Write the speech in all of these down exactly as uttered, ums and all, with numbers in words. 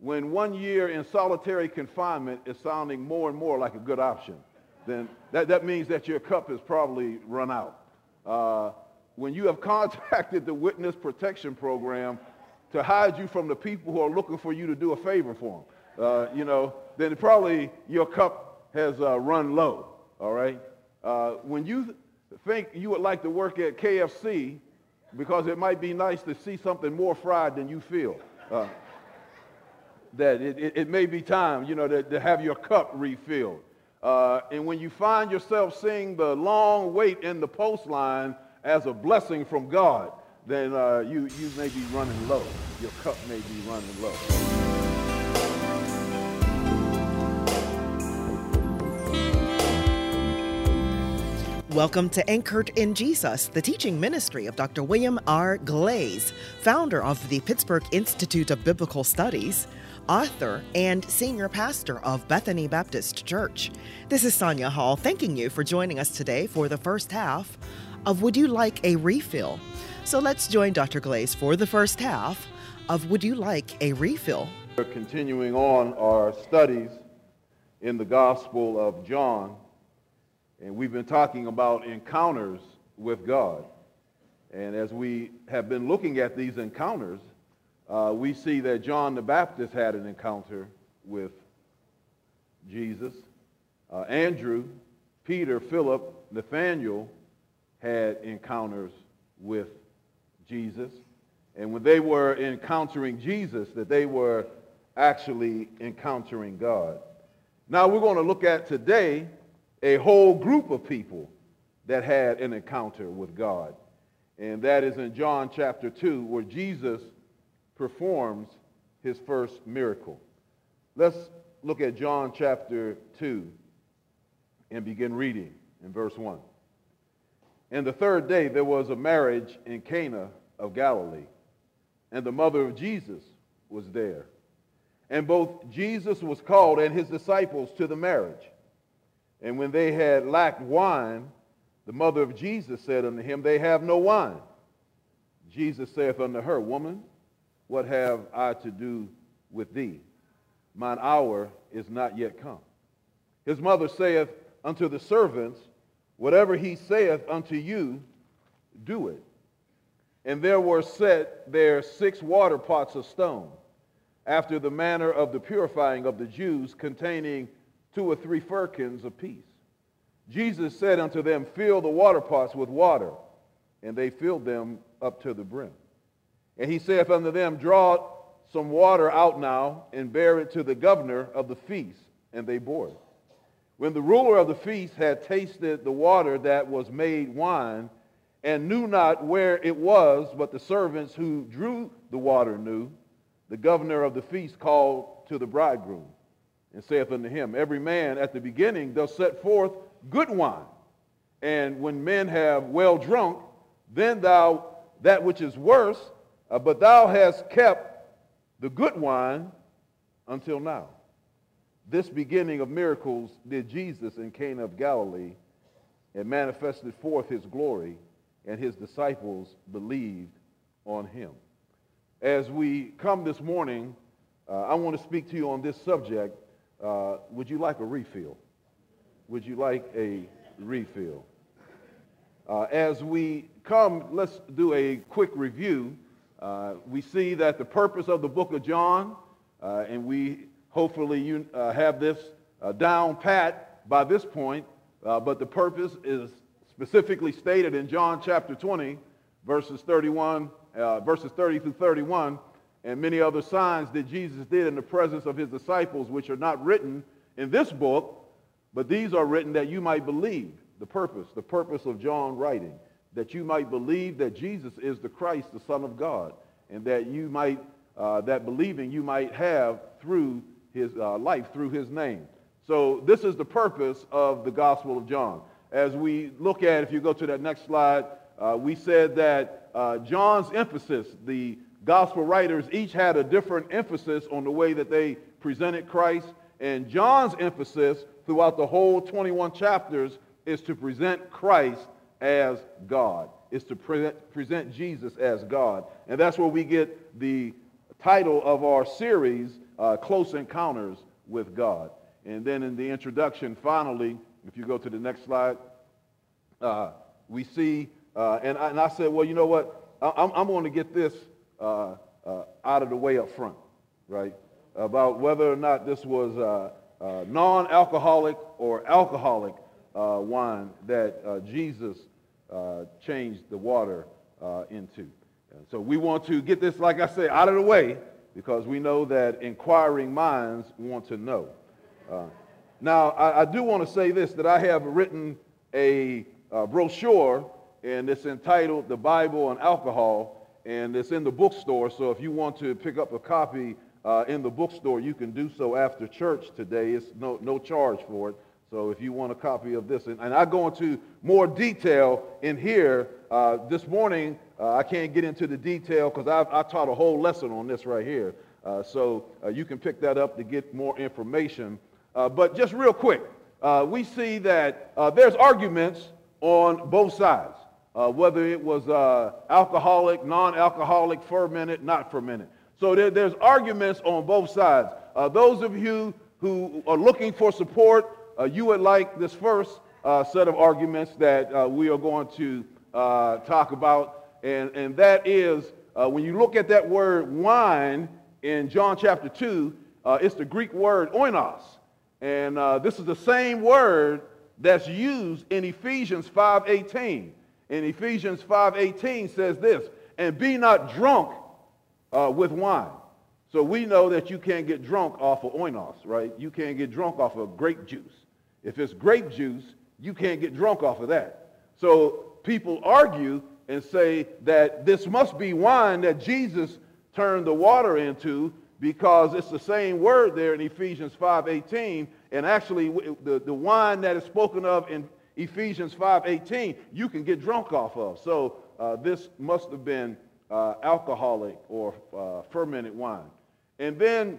when one year in solitary confinement is sounding more and more like a good option, then that, that means that your cup has probably run out. Uh, when you have contacted the Witness Protection Program to hide you from the people who are looking for you to do a favor for them, uh, you know, then probably your cup has uh, run low, all right? Uh, when you think you would like to work at K F C because it might be nice to see something more fried than you feel, uh, that it, it, it may be time, you know, to, to have your cup refilled. Uh, and when you find yourself seeing the long wait in the post line as a blessing from God, then uh, you, you may be running low. Your cup may be running low. Welcome to Anchored in Jesus, the teaching ministry of Doctor William R. Glaze, founder of the Pittsburgh Institute of Biblical Studies, author and senior pastor of Bethany Baptist Church. This is Sonia Hall thanking you for joining us today for the first half of Would You Like a Refill? So let's join Doctor Glaze for the first half of Would You Like a Refill? We're continuing on our studies in the Gospel of John. And we've been talking about encounters with God. And as we have been looking at these encounters, uh, we see that John the Baptist had an encounter with Jesus. Uh, Andrew, Peter, Philip, Nathaniel had encounters with Jesus. And when they were encountering Jesus, that they were actually encountering God. Now we're going to look at today a whole group of people that had an encounter with God. And that is in John chapter two, where Jesus performs his first miracle. Let's look at John chapter two and begin reading in verse one. And the third day there was a marriage in Cana of Galilee, and the mother of Jesus was there. And both Jesus was called and his disciples to the marriage. And when they had lacked wine, the mother of Jesus said unto him, They have no wine. Jesus saith unto her, Woman, what have I to do with thee? Mine hour is not yet come. His mother saith unto the servants, Whatever he saith unto you, do it. And there were set there six water pots of stone, after the manner of the purifying of the Jews, containing two or three firkins apiece. Jesus said unto them, Fill the water pots with water. And they filled them up to the brim. And he saith unto them, Draw some water out now, and bear it to the governor of the feast. And they bore it. When the ruler of the feast had tasted the water that was made wine, and knew not where it was, but the servants who drew the water knew, the governor of the feast called to the bridegroom, and saith unto him, Every man at the beginning doth set forth good wine, and when men have well drunk, then thou that which is worse, uh, but thou hast kept the good wine until now. This beginning of miracles did Jesus in Cana of Galilee, and manifested forth his glory, and his disciples believed on him. As we come this morning, uh, I want to speak to you on this subject. Uh, would you like a refill? Would you like a refill? Uh, as we come, let's do a quick review. Uh, we see that the purpose of the book of John, uh, and we hopefully you uh, have this uh, down pat by this point, uh, but the purpose is specifically stated in John chapter twenty, verses thirty-one, uh, verses thirty through thirty-one. And many other signs that Jesus did in the presence of his disciples, which are not written in this book, but these are written that you might believe. The purpose, the purpose of John writing, that you might believe that Jesus is the Christ, the Son of God, and that you might, uh, that believing you might have through his uh, life, through his name. So this is the purpose of the Gospel of John. As we look at, if you go to that next slide, uh, we said that uh, John's emphasis, the gospel writers each had a different emphasis on the way that they presented Christ. And John's emphasis throughout the whole twenty-one chapters is to present Christ as God, is to pre- present Jesus as God. And that's where we get the title of our series, uh, close encounters with God. And then in the introduction, finally, if you go to the next slide, uh, we see, uh, and, I, and I said, well, you know what, I, I'm, I'm going to get this uh, uh, out of the way up front, right, about whether or not this was uh, uh, non-alcoholic or alcoholic uh, wine that uh, Jesus uh, changed the water uh, into. And so we want to get this, like I say, out of the way, because we know that inquiring minds want to know. Uh, now, I, I do want to say this, that I have written a, a brochure, and it's entitled The Bible and Alcohol, and it's in the bookstore, so if you want to pick up a copy uh, in the bookstore, you can do so after church today. It's no, no charge for it. So if you want a copy of this, and, and I go into more detail in here uh, this morning. Uh, I can't get into the detail because I taught a whole lesson on this right here. Uh, so uh, you can pick that up to get more information. Uh, but just real quick, uh, we see that uh, there's arguments on both sides, uh, whether it was uh, alcoholic, non-alcoholic, fermented, not fermented. So there, there's arguments on both sides. Uh, those of you who are looking for support, Uh, you would like this first uh, set of arguments that uh, we are going to uh, talk about, and, and that is uh, when you look at that word wine in John chapter two, uh, it's the Greek word oinos, and uh, this is the same word that's used in Ephesians five eighteen. And Ephesians five eighteen says this, and be not drunk uh, with wine. So we know that you can't get drunk off of oinos, right? You can't get drunk off of grape juice. If it's grape juice, you can't get drunk off of that. So people argue and say that this must be wine that Jesus turned the water into, because it's the same word there in Ephesians five eighteen. And actually, the, the wine that is spoken of in Ephesians five eighteen, you can get drunk off of. So uh, this must have been uh, alcoholic or uh, fermented wine. And then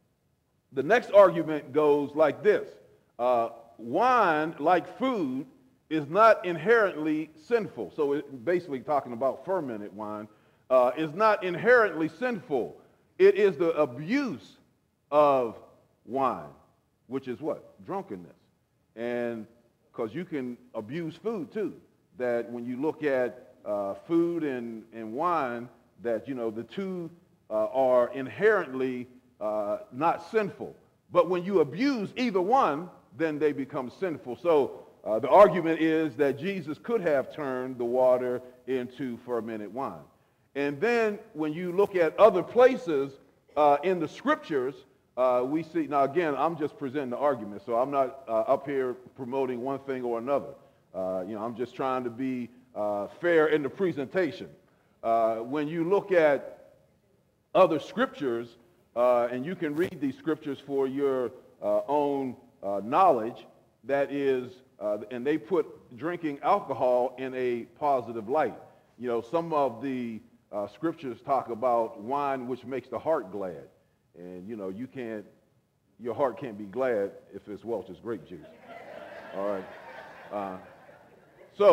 the next argument goes like this. Uh, wine, like food, is not inherently sinful. So it's basically talking about fermented wine. Uh, is not inherently sinful. It is the abuse of wine, which is what? Drunkenness. And because you can abuse food too. That when you look at uh, food and, and wine, that, you know, the two uh, are inherently uh, not sinful. But when you abuse either one, then they become sinful. So uh, the argument is that Jesus could have turned the water into fermented wine. And then when you look at other places uh, in the scriptures, uh, we see, now again, I'm just presenting the argument, so I'm not uh, up here promoting one thing or another. Uh, you know, I'm just trying to be uh, fair in the presentation. Uh, when you look at other scriptures, uh, and you can read these scriptures for your uh, own Uh, knowledge, that is, uh, and they put drinking alcohol in a positive light. You know, some of the uh, scriptures talk about wine which makes the heart glad. And, you know, you can't, your heart can't be glad if it's Welch's grape juice. All right. Uh, so,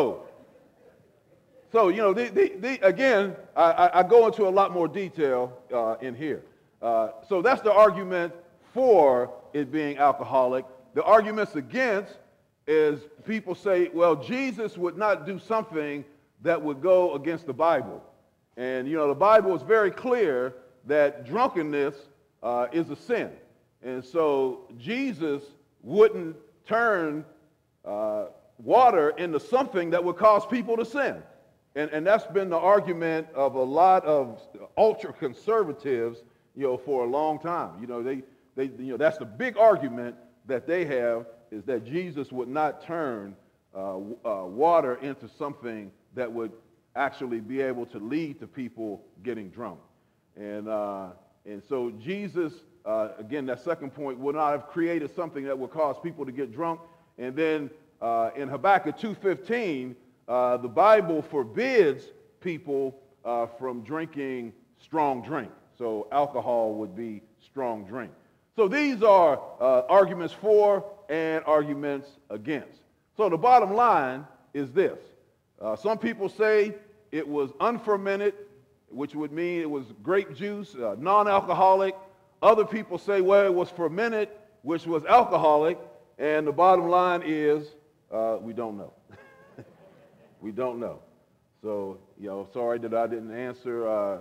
so, you know, the, the, the, again, I, I go into a lot more detail uh, in here. Uh, so that's the argument for it being alcoholic. The arguments against is people say, well, Jesus would not do something that would go against the Bible. And, you know, the Bible is very clear that drunkenness uh, is a sin. And so Jesus wouldn't turn uh, water into something that would cause people to sin. And, and that's been the argument of a lot of ultra-conservatives, you know, for a long time. You know, they, they, you know, that's the big argument that they have, is that Jesus would not turn uh, uh, water into something that would actually be able to lead to people getting drunk. And, uh, and so Jesus, uh, again, that second point, would not have created something that would cause people to get drunk. And then uh, in Habakkuk two fifteen, uh, the Bible forbids people uh, from drinking strong drink. So alcohol would be strong drink. So these are uh, arguments for and arguments against. So the bottom line is this. Uh, some people say it was unfermented, which would mean it was grape juice, uh, non-alcoholic. Other people say, well, it was fermented, which was alcoholic, and the bottom line is uh, we don't know. We don't know. So, you know, sorry that I didn't answer uh,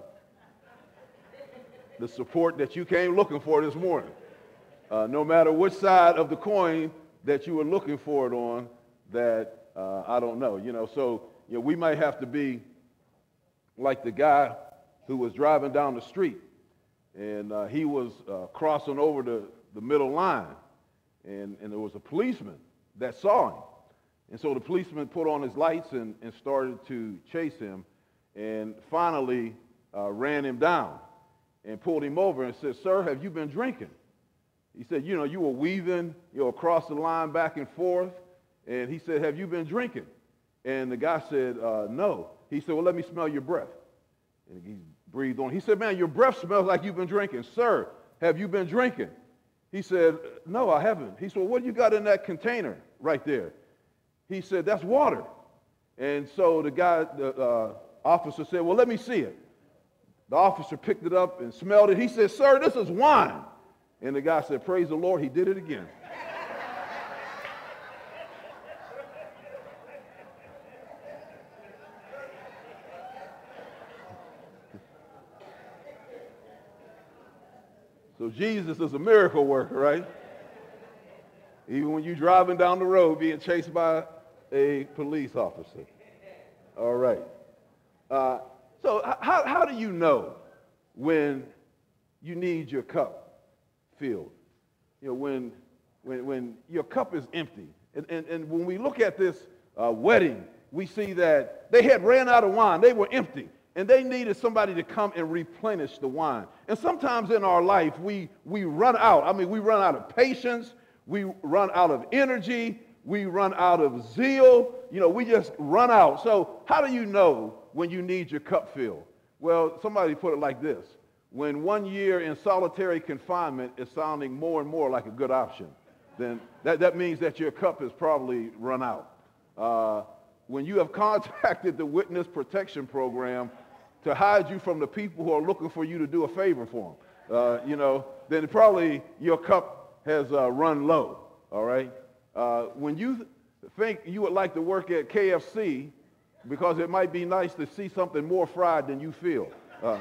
the support that you came looking for this morning. Uh, no matter which side of the coin that you were looking for it on, that uh, I don't know. You know, so you know, we might have to be like the guy who was driving down the street, and uh, he was uh, crossing over the, the middle line, and, and there was a policeman that saw him. And so the policeman put on his lights and, and started to chase him, and finally uh, ran him down and pulled him over and said, "Sir, have you been drinking?" He said, you know, you were weaving, you know, across the line back and forth. And he said, "Have you been drinking?" And the guy said, uh, "No." He said, "Well, let me smell your breath." And he breathed on. He said, "Man, your breath smells like you've been drinking. Sir, have you been drinking?" He said, "No, I haven't." He said, "Well, what do you got in that container right there?" He said, "That's water." And so the guy, the uh, officer said, "Well, let me see it." The officer picked it up and smelled it. He said, "Sir, this is wine." And the guy said, "Praise the Lord, he did it again." So Jesus is a miracle worker, right? Even when you're driving down the road being chased by a police officer. All right. Uh, so how, how do you know when you need your cup filled? You know, when, when, when your cup is empty. And, and, and when we look at this uh, wedding, we see that they had ran out of wine. They were empty. And they needed somebody to come and replenish the wine. And sometimes in our life, we, we run out. I mean, we run out of patience. We run out of energy. We run out of zeal. You know, we just run out. So how do you know when you need your cup filled? Well, somebody put it like this. When one year in solitary confinement is sounding more and more like a good option, then that, that means that your cup has probably run out. Uh, when you have contacted the Witness Protection Program to hide you from the people who are looking for you to do a favor for them, uh, you know, then probably your cup has uh, run low, all right? Uh, when you think you would like to work at K F C because it might be nice to see something more fried than you feel, uh,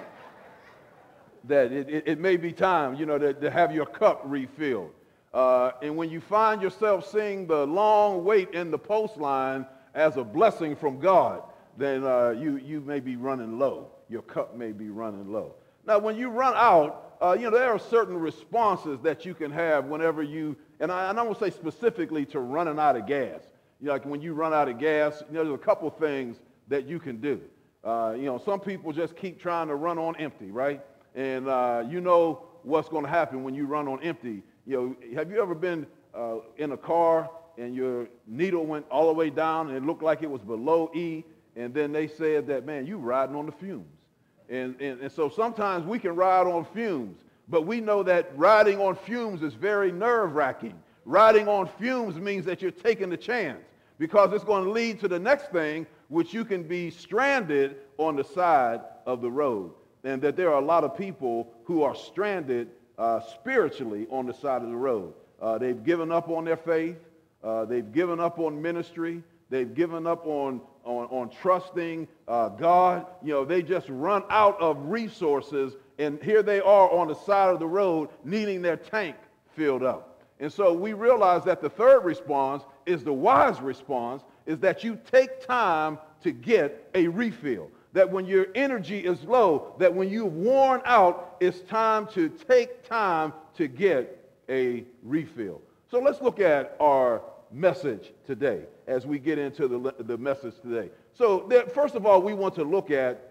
that it, it, it may be time, you know, to, to have your cup refilled. Uh, and when you find yourself seeing the long wait in the post line as a blessing from God, then uh, you, you may be running low. Your cup may be running low. Now, when you run out, uh, you know, there are certain responses that you can have whenever you, and I, and I won't say specifically to running out of gas. You know, like when you run out of gas, you know, there's a couple things that you can do. Uh, you know, some people just keep trying to run on empty, right? And uh, you know what's going to happen when you run on empty. You know, have you ever been uh, in a car and your needle went all the way down and it looked like it was below E, and then they said that, man, you riding on the fumes. And, and, and so sometimes we can ride on fumes, but we know that riding on fumes is very nerve-wracking. Riding on fumes means that you're taking the chance because it's going to lead to the next thing, which you can be stranded on the side of the road. And that there are a lot of people who are stranded uh, spiritually on the side of the road. Uh, they've given up on their faith. Uh, they've given up on ministry. They've given up on, on, on trusting uh, God. You know, they just run out of resources, and here they are on the side of the road needing their tank filled up. And so we realize that the third response is the wise response, is that you take time to get a refill. That when your energy is low, that when you're worn out, it's time to take time to get a refill. So let's look at our message today as we get into the, the message today. So there, first of all, we want to look at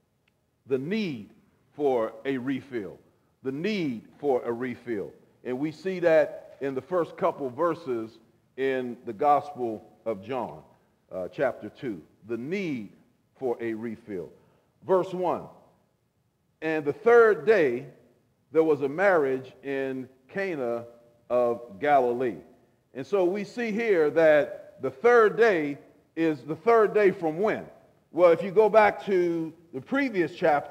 the need for a refill. The need for a refill. And we see that in the first couple verses in the Gospel of John, uh, chapter two. The need for a refill. Verse one, and the third day there was a marriage in Cana of Galilee. And so we see here that the third day is the third day from when? Well, if you go back to the previous chapter,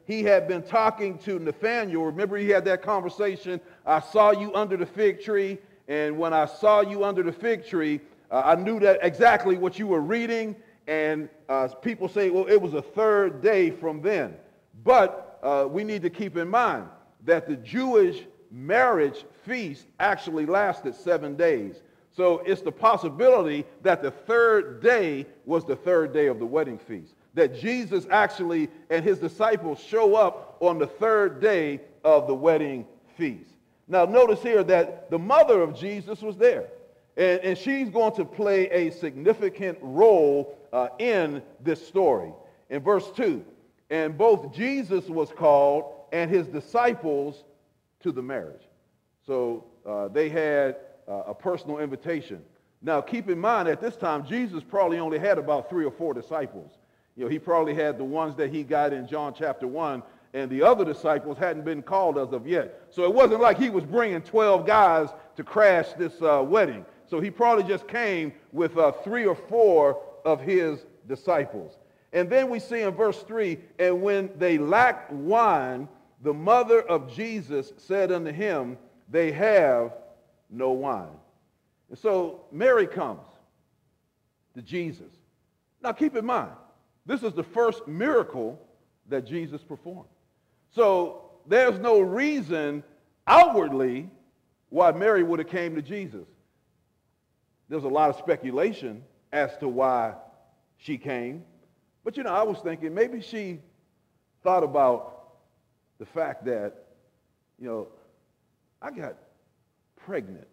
he had been talking to Nathanael. Remember, he had that conversation, I saw you under the fig tree, and when I saw you under the fig tree, uh, I knew that exactly what you were reading, and uh, people say, well, it was a third day from then. But uh, we need to keep in mind that the Jewish marriage feast actually lasted seven days. So it's the possibility that the third day was the third day of the wedding feast. That Jesus actually and his disciples show up on the third day of the wedding feast. Now notice here that the mother of Jesus was there. And, and she's going to play a significant role uh, in this story. In verse two, and both Jesus was called and his disciples to the marriage. So uh, they had uh, a personal invitation. Now keep in mind at this time, Jesus probably only had about three or four disciples. You know, he probably had the ones that he got in John chapter one, and the other disciples hadn't been called as of yet. So it wasn't like he was bringing twelve guys to crash this uh, wedding. So he probably just came with uh, three or four of his disciples. And then we see in verse three, and when they lacked wine, the mother of Jesus said unto him, they have no wine. And so Mary comes to Jesus. Now keep in mind, this is the first miracle that Jesus performed. So there's no reason outwardly why Mary would have came to Jesus. There's a lot of speculation as to why she came. But, you know, I was thinking maybe she thought about the fact that, you know, I got pregnant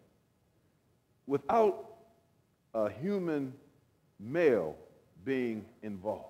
without a human male being involved.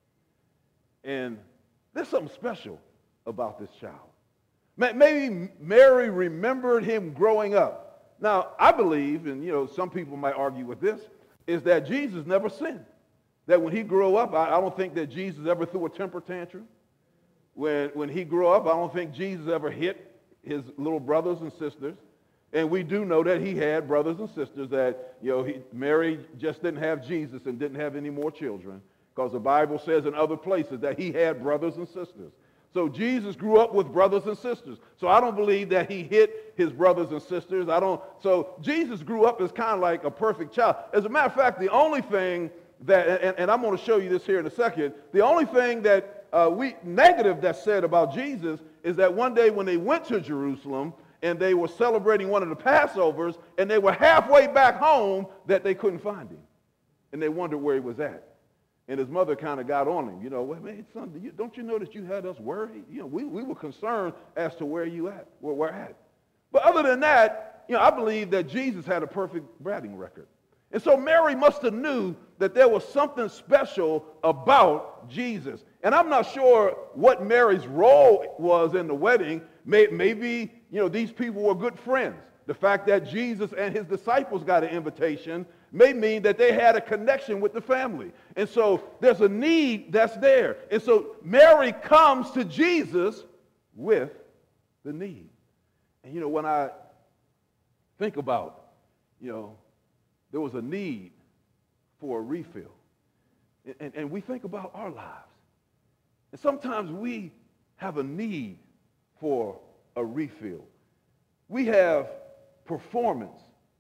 And there's something special about this child. Maybe Mary remembered him growing up. Now, I believe, and, you know, some people might argue with this, is that Jesus never sinned. That when he grew up, I, I don't think that Jesus ever threw a temper tantrum. When, when he grew up, I don't think Jesus ever hit his little brothers and sisters. And we do know that he had brothers and sisters that, you know, he, Mary just didn't have Jesus and didn't have any more children, because the Bible says in other places that he had brothers and sisters. So Jesus grew up with brothers and sisters. So I don't believe that he hit his brothers and sisters. I don't. So Jesus grew up as kind of like a perfect child. As a matter of fact, the only thing that, and, and I'm going to show you this here in a second, the only thing that uh, we negative that's said about Jesus is that one day when they went to Jerusalem and they were celebrating one of the Passovers and they were halfway back home, that they couldn't find him. And they wondered where he was at. And his mother kind of got on him. You know, well, man, son, don't you know that you had us worried? You know, we, we were concerned as to where you at, where we're at. But other than that, you know, I believe that Jesus had a perfect bragging record. And so Mary must have knew that there was something special about Jesus. And I'm not sure what Mary's role was in the wedding. Maybe, you know, these people were good friends. The fact that Jesus and his disciples got an invitation may mean that they had a connection with the family. And so there's a need that's there. And so Mary comes to Jesus with the need. And, you know, when I think about, you know, there was a need for a refill. And, and, and we think about our lives. And sometimes we have a need for a refill. We have performance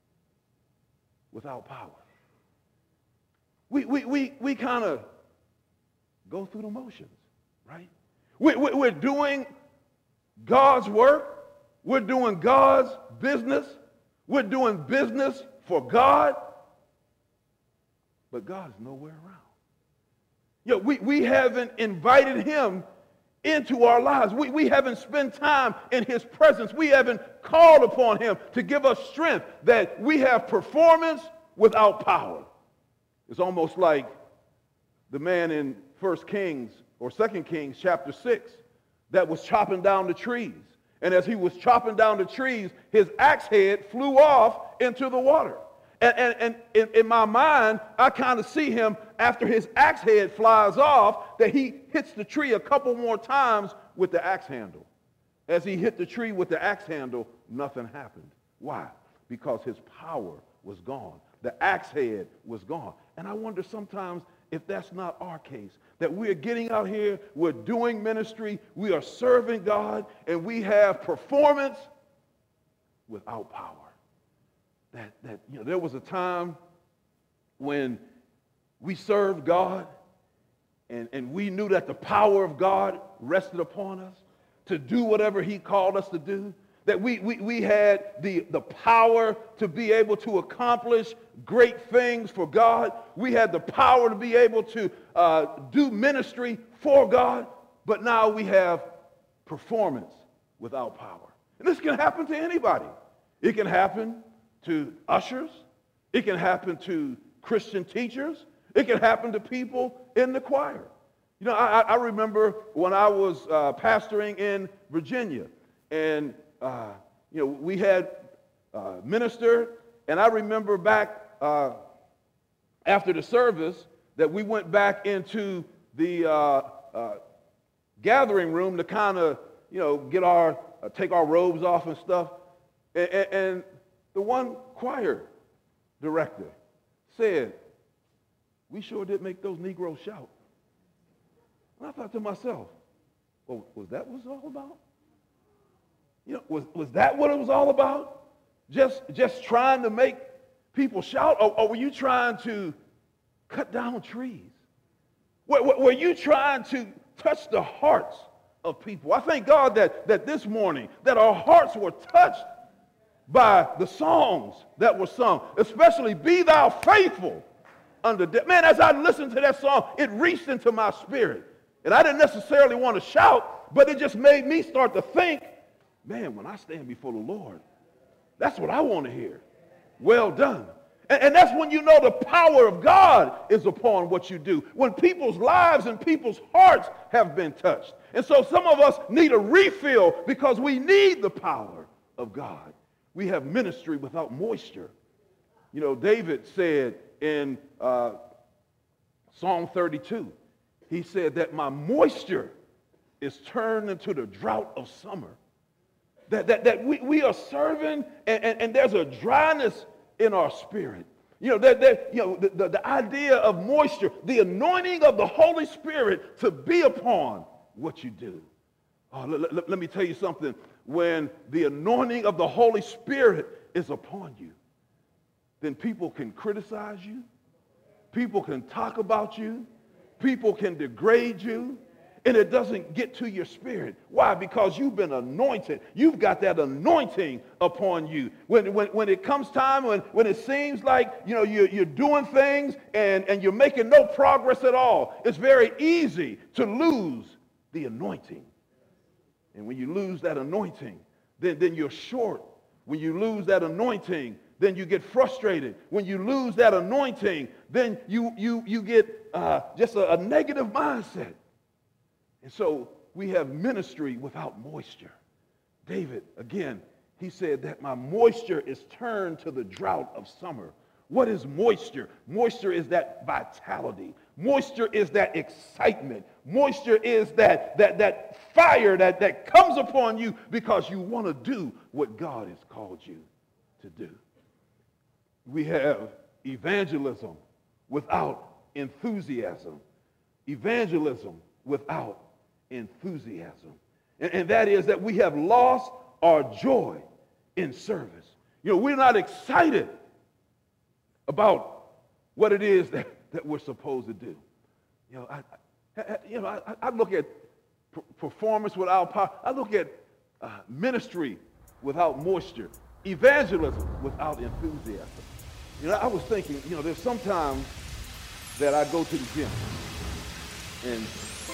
without power. We, we, we, we kind of go through the motions, right? We, we, we're doing God's work. We're doing God's business. We're doing business for God. But God is nowhere around. You know, we, we haven't invited him into our lives. We, we haven't spent time in his presence. We haven't called upon him to give us strength, that we have performance without power. It's almost like the man in First Kings or Second Kings chapter six that was chopping down the trees. And as he was chopping down the trees, his axe head flew off into the water. And, and, and in, in my mind, I kind of see him after his axe head flies off, that he hits the tree a couple more times with the axe handle. As he hit the tree with the axe handle, nothing happened. Why? Because his power was gone. The axe head was gone. And I wonder sometimes if that's not our case. That we are getting out here, we're doing ministry, we are serving God, and we have performance without power. That, that you know, there was a time when we served God, and, and we knew that the power of God rested upon us to do whatever he called us to do. That we, we, we had the, the power to be able to accomplish great things for God. We had the power to be able to uh, do ministry for God. But now we have performance without power. And this can happen to anybody. It can happen to ushers. It can happen to Christian teachers. It can happen to people in the choir. You know, I, I remember when I was uh, pastoring in Virginia, and Uh, you know, we had uh, ministered, and I remember back uh, after the service that we went back into the uh, uh, gathering room to kind of, you know, get our, uh, take our robes off and stuff. And, and, and the one choir director said, "We sure did make those Negroes shout." And I thought to myself, well, was that what it's all about? You know, was, was that what it was all about? Just, just trying to make people shout? Or, or were you trying to cut down trees? Were, were, were you trying to touch the hearts of people? I thank God that, that this morning, that our hearts were touched by the songs that were sung, especially "Be Thou Faithful Unto Death." Man, as I listened to that song, it reached into my spirit. And I didn't necessarily want to shout, but it just made me start to think, man, when I stand before the Lord, that's what I want to hear. Well done. And, and that's when you know the power of God is upon what you do. When people's lives and people's hearts have been touched. And so some of us need a refill because we need the power of God. We have ministry without moisture. You know, David said in uh, Psalm thirty-two, he said that my moisture is turned into the drought of summer. That, that, that we, we are serving, and, and, and there's a dryness in our spirit. You know, that, that, you know the, the, the idea of moisture, the anointing of the Holy Spirit to be upon what you do. Oh, let, let, let me tell you something. When the anointing of the Holy Spirit is upon you, then people can criticize you. People can talk about you. People can degrade you. And it doesn't get to your spirit. Why? Because you've been anointed. You've got that anointing upon you. When, when, when it comes time, when, when it seems like, you know, you're, you're doing things and, and you're making no progress at all, it's very easy to lose the anointing. And when you lose that anointing, then, then you're short. When you lose that anointing, then you get frustrated. When you lose that anointing, then you, you, you get uh, just a, a negative mindset. And so we have ministry without moisture. David, again, he said that my moisture is turned to the drought of summer. What is moisture? Moisture is that vitality. Moisture is that excitement. Moisture is that, that, that fire that, that comes upon you because you want to do what God has called you to do. We have evangelism without enthusiasm. Evangelism without enthusiasm. And, and that is that we have lost our joy in service. You know, we're not excited about what it is that, that we're supposed to do. You know, I, I, you know, I, I look at p- performance without power. I look at uh, ministry without moisture. Evangelism without enthusiasm. You know, I was thinking, you know, there's sometimes that I go to the gym and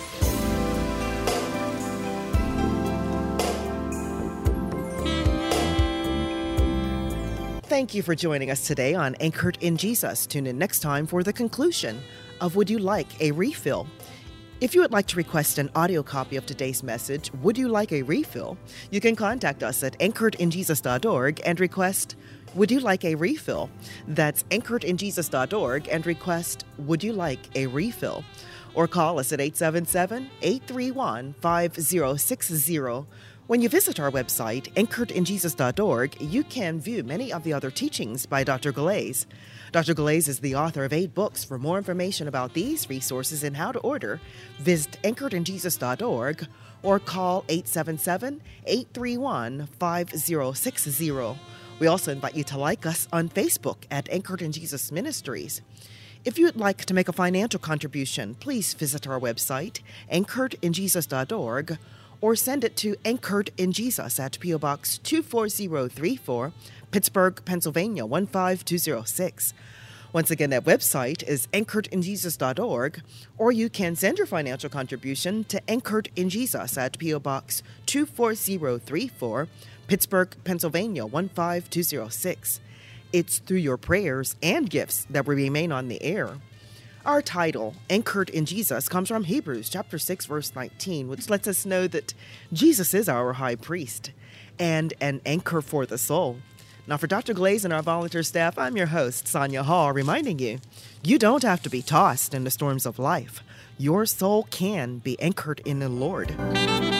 Thank you for joining us today on Anchored in Jesus. Tune in next time for the conclusion of Would You Like a Refill? If you would like to request an audio copy of today's message, Would You Like a Refill? You can contact us at anchored in jesus dot org and request Would You Like a Refill? That's anchored in jesus dot org and request Would You Like a Refill? Or call us at eight seven seven, eight three one, five zero six zero. When you visit our website, anchored in jesus dot org, you can view many of the other teachings by Doctor Glaze. Doctor Glaze is the author of eight books. For more information about these resources and how to order, visit anchored in jesus dot org or call eight seven seven, eight three one, five zero six zero. We also invite you to like us on Facebook at Anchored in Jesus Ministries. If you would like to make a financial contribution, please visit our website, anchored in jesus dot org, or send it to Anchored in Jesus at P O Box two four zero three four, Pittsburgh, Pennsylvania one five two zero six. Once again, that website is anchored in jesus dot org, or you can send your financial contribution to Anchored in Jesus at P O Box two four zero three four, Pittsburgh, Pennsylvania one five two zero six. It's through your prayers and gifts that we remain on the air. Our title, Anchored in Jesus, comes from Hebrews chapter six, verse nineteen, which lets us know that Jesus is our high priest and an anchor for the soul. Now, for Doctor Glaze and our volunteer staff, I'm your host, Sonia Hall, reminding you, you don't have to be tossed in the storms of life. Your soul can be anchored in the Lord.